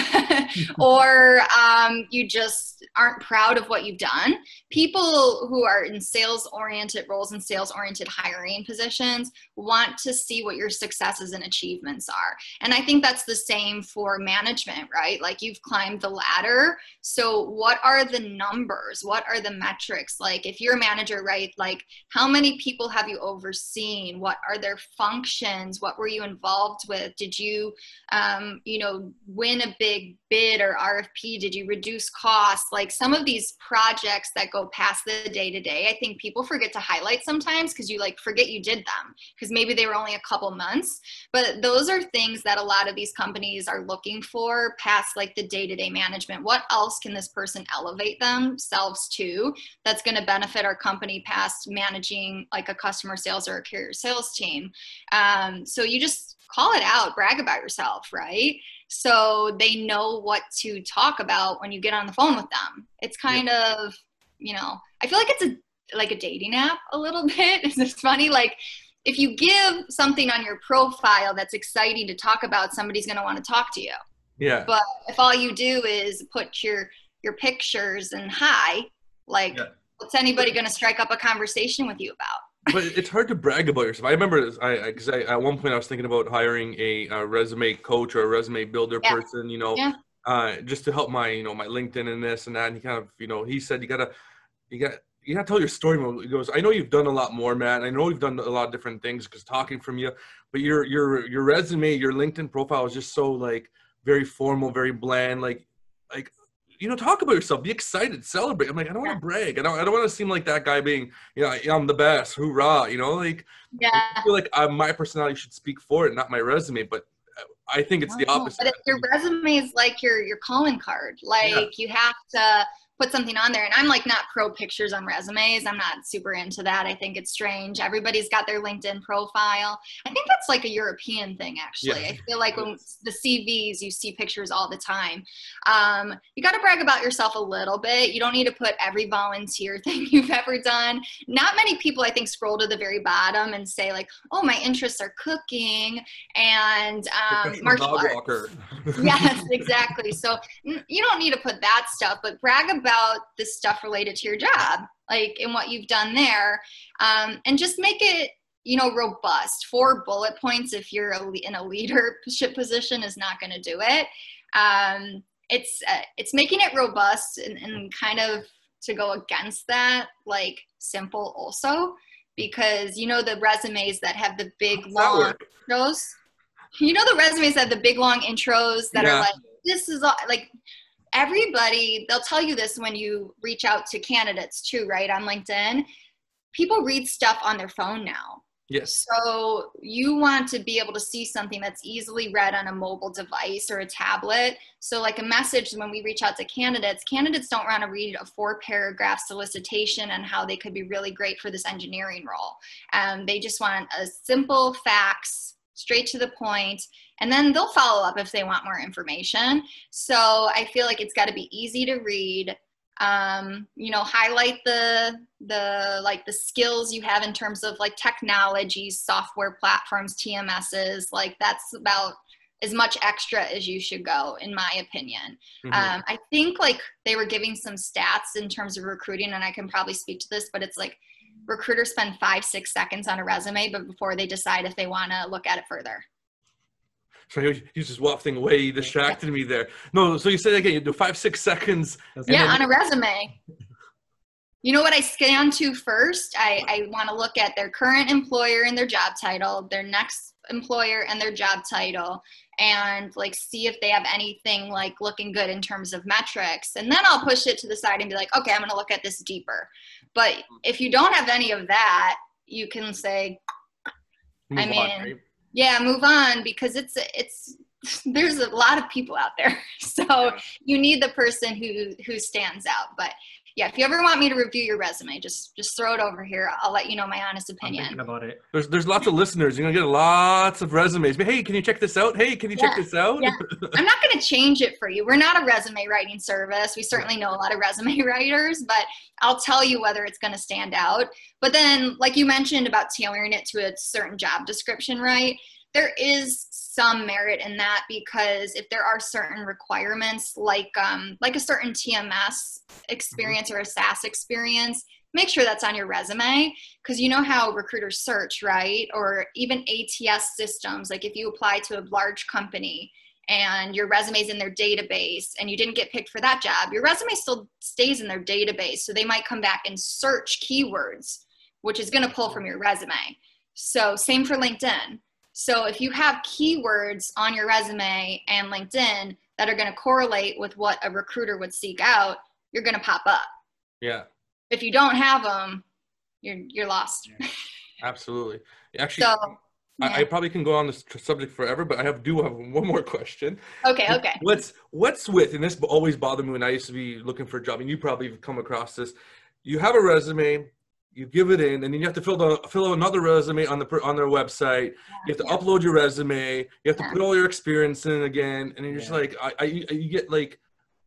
Speaker 3: or um, you just aren't proud of what you've done. People who are in sales-oriented roles and sales-oriented hiring positions want to see what your successes and achievements are. And I think that's the same for management, right? Like you've climbed the ladder. So what are the numbers? What are the metrics? Like if you're a manager, right? Like how many people have you overseen? What are their functions? What were you involved with? Did you, um, you know, win a big bid or R F P? Did you reduce costs? like some of these projects that go past the day to day, I think people forget to highlight sometimes because you like forget you did them because maybe they were only a couple months. But those are things that a lot of these companies are looking for past like the day to day management. What else can this person elevate themselves to that's going to benefit our company past managing like a customer sales or a carrier sales team? Um, so you just call it out, brag about yourself, right? So they know what to talk about when you get on the phone with them. It's kind yeah. of, you know, I feel like it's a like a dating app a little bit. It's funny, like if you give something on your profile that's exciting to talk about, somebody's going to want to talk to you.
Speaker 1: Yeah.
Speaker 3: But if all you do is put your your pictures and hi, like yeah. what's anybody going to strike up a conversation with you about?
Speaker 1: But it's hard to brag about yourself. I remember, I because I, I, at one point I was thinking about hiring a, a resume coach or a resume builder yeah. person, you know, yeah. uh, just to help my, you know, my LinkedIn and this and that. And he kind of, you know, he said you gotta, you got, you gotta tell your story more. He goes, I know you've done a lot more, Matt. And I know you've done a lot of different things because talking from you, but your your your resume, your LinkedIn profile is just so like very formal, very bland, like like. You know, talk about yourself, be excited, celebrate. I'm like, I don't want to brag. I don't, I don't want to seem like that guy being, you know, yeah, I'm the best, hoorah, you know, like,
Speaker 3: yeah.
Speaker 1: I feel like I, my personality should speak for it, not my resume, but I think it's the opposite.
Speaker 3: But if your resume is like your, your calling card, like yeah. you have to put something on there. And I'm like not pro pictures on resumes. I'm not super into that. I think it's strange. Everybody's got their LinkedIn profile. I think that's like a European thing, actually. Yeah. I feel like when the C Vs, you see pictures all the time. Um, you got to brag about yourself a little bit. You don't need to put every volunteer thing you've ever done. Not many people, I think, scroll to the very bottom and say like, oh, my interests are cooking and um, martial arts. Yes, exactly. So you don't need to put that stuff, but brag about about the stuff related to your job, like in what you've done there, um, and just make it, you know, robust. Four bullet points if you're a, in a leadership position is not going to do it. Um, it's uh, it's making it robust and, and kind of to go against that, like simple also, because you know the resumes that have the big long intros. You know the resumes that have the big long intros that yeah. are like, this is all, like. Everybody, they'll tell you this when you reach out to candidates too, right? On LinkedIn, people read stuff on their phone now.
Speaker 1: Yes.
Speaker 3: So you want to be able to see something that's easily read on a mobile device or a tablet. So like a message when we reach out to candidates, candidates don't want to read a four paragraph solicitation on how they could be really great for this engineering role. Um, they just want a simple facts, straight to the point, and then they'll follow up if they want more information. So I feel like it's got to be easy to read. Um, you know, highlight the the like the skills you have in terms of like technologies, software platforms, T M Ss. Like that's about as much extra as you should go, in my opinion. Mm-hmm. Um, I think like they were giving some stats in terms of recruiting, and I can probably speak to this, but it's like recruiters spend five, six seconds on a resume, but before they decide if they want to look at it further.
Speaker 1: So he's just wafting away. He distracted me there. No, so you said again, you do five, six seconds.
Speaker 3: Yeah, on a resume. You know what I scan to first? I, I want to look at their current employer and their job title, their next employer and their job title, and like see if they have anything like looking good in terms of metrics. And then I'll push it to the side and be like, okay, I'm going to look at this deeper. But if you don't have any of that, you can say, move I mean, on, right? Yeah, move on, because it's, it's, there's a lot of people out there. So yeah. You need the person who, who stands out. But yeah, if you ever want me to review your resume, just just throw it over here. I'll let you know my honest opinion.
Speaker 2: I'm thinking about it.
Speaker 1: There's there's lots of listeners. You're gonna get lots of resumes. Hey, can you check this out? Hey, can you yeah. check this out?
Speaker 3: Yeah. I'm not gonna change it for you. We're not a resume writing service. We certainly know a lot of resume writers, but I'll tell you whether it's gonna stand out. But then, like you mentioned about tailoring it to a certain job description, right? There is some merit in that, because if there are certain requirements, like um, like a certain T M S experience or a SaaS experience, make sure that's on your resume, because you know how recruiters search, right? Or even A T S systems, like if you apply to a large company and your resume is in their database and you didn't get picked for that job, your resume still stays in their database. So they might come back and search keywords, which is going to pull from your resume. So same for LinkedIn. So if you have keywords on your resume and LinkedIn that are going to correlate with what a recruiter would seek out, you're going to pop up.
Speaker 1: Yeah.
Speaker 3: If you don't have them, you're you're lost.
Speaker 1: Absolutely. Actually,
Speaker 3: So,
Speaker 1: I,
Speaker 3: yeah.
Speaker 1: I probably can go on this tr- subject forever, but I have do have one more question.
Speaker 3: Okay, okay.
Speaker 1: What's what's with, and this always bothered me when I used to be looking for a job, and you probably have come across this. You have a resume, you give it in, and then you have to fill the fill out another resume on the per- on their website. You have to
Speaker 3: Yeah.
Speaker 1: upload your resume. You have to
Speaker 3: Yeah.
Speaker 1: put all your experience in again, and you're just
Speaker 2: Yeah.
Speaker 1: like, I, I you get like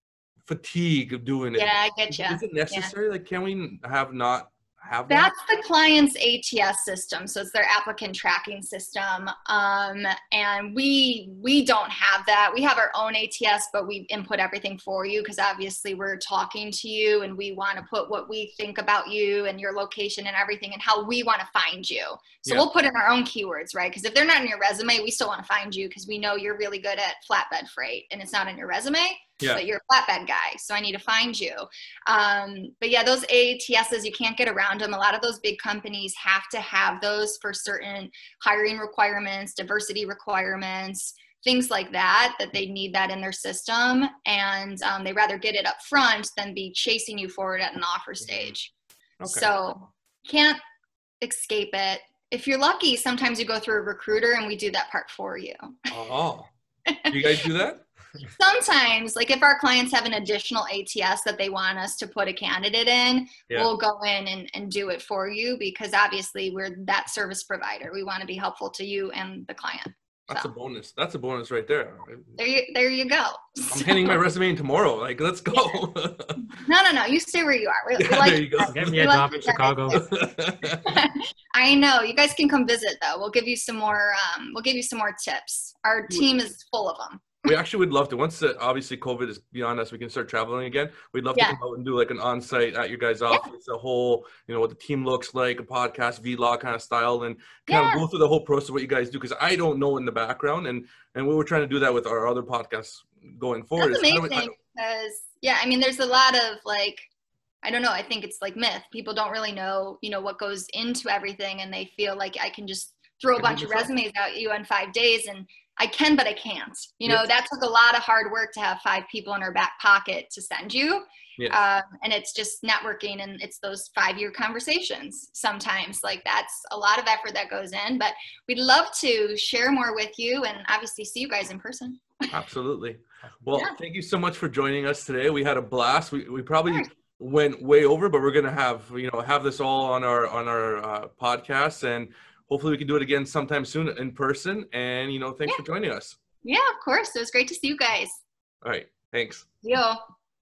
Speaker 1: fatigue of doing it.
Speaker 3: Yeah, I get you.
Speaker 1: Is it necessary? Like, can we have not have that?
Speaker 3: That's the client's A T S system, so it's their applicant tracking system. Um, and we we don't have that. We have our own A T S, but we input everything for you because obviously we're talking to you and we want to put what we think about you and your location and everything and how we want to find you. So
Speaker 1: Yeah.
Speaker 3: we'll put in our own keywords, right? Because if they're not in your resume, we still want to find you because we know you're really good at flatbed freight and it's not in your resume.
Speaker 1: Yeah.
Speaker 3: But you're a flatbed guy, so I need to find you. Um, but yeah, those A T Ss, you can't get around them. A lot of those big companies have to have those for certain hiring requirements, diversity requirements, things like that, that they need that in their system. And um, they rather get it up front than be chasing you forward at an offer stage.
Speaker 1: Okay.
Speaker 3: So can't escape it. If you're lucky, sometimes you go through a recruiter and we do that part for you.
Speaker 1: Oh, do you guys do that?
Speaker 3: Sometimes, like if our clients have an additional A T S that they want us to put a candidate in,
Speaker 1: Yeah.
Speaker 3: we'll go in and, and do it for you because obviously we're that service provider. We want to be helpful to you and the client.
Speaker 1: That's
Speaker 3: So
Speaker 1: a bonus. That's a bonus right there.
Speaker 3: there you, there you go.
Speaker 1: I'm handing my resume in tomorrow. Like, let's go.
Speaker 3: No, no, no. You stay where you are. We, we
Speaker 1: Yeah,
Speaker 3: like
Speaker 1: there you go.
Speaker 2: Get me a
Speaker 3: We like
Speaker 2: job in
Speaker 3: you guys.
Speaker 2: Chicago.
Speaker 3: I know. You guys can come visit though. We'll give you some more. Um, we'll give you some more tips. Our team is full of them.
Speaker 1: We actually would love to. Once the, obviously COVID is beyond us, we can start traveling again. We'd love
Speaker 3: Yeah.
Speaker 1: to come out and do like an on-site at your guys' office, a whole, you know, what the team looks like, a podcast, vlog kind of style, and kind
Speaker 3: Yeah.
Speaker 1: of go through the whole process of what you guys do. Because I don't know in the background, and and we were trying to do that with our other podcasts going forward.
Speaker 3: That's
Speaker 1: is how do we-
Speaker 3: amazing because yeah, I mean, there's a lot of like, I don't know. I think it's like myth. People don't really know, you know, what goes into everything, and they feel like I can just throw a
Speaker 1: I
Speaker 3: bunch
Speaker 1: do
Speaker 3: of
Speaker 1: myself.
Speaker 3: resumes at you in five days, and I can, but I can't. You know,
Speaker 1: Yes.
Speaker 3: that took a lot of hard work to have five people in our back pocket to send you.
Speaker 1: Yes.
Speaker 3: Um, and it's just networking, and it's those five-year conversations. Sometimes, like that's a lot of effort that goes in. But we'd love to share more with you, and obviously see you guys in person.
Speaker 1: Absolutely. Well,
Speaker 3: Yeah.
Speaker 1: thank you so much for joining us today. We had a blast. We we probably
Speaker 3: Sure.
Speaker 1: went way over, but we're gonna have you know have this all on our on our uh, podcast, and hopefully we can do it again sometime soon in person. And you know, thanks
Speaker 3: Yeah.
Speaker 1: for joining us.
Speaker 3: Yeah, of course. It was great to see you guys.
Speaker 1: All right, thanks.
Speaker 3: Yo.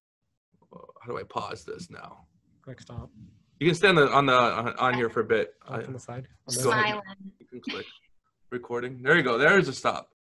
Speaker 1: How do I pause this now?
Speaker 2: Quick stop.
Speaker 1: You can stand on the on, on here for a bit. I,
Speaker 2: Off on the side. On
Speaker 1: Go
Speaker 2: this
Speaker 1: ahead.
Speaker 2: side.
Speaker 3: Smiling.
Speaker 1: you can click recording. There you go. There's a stop.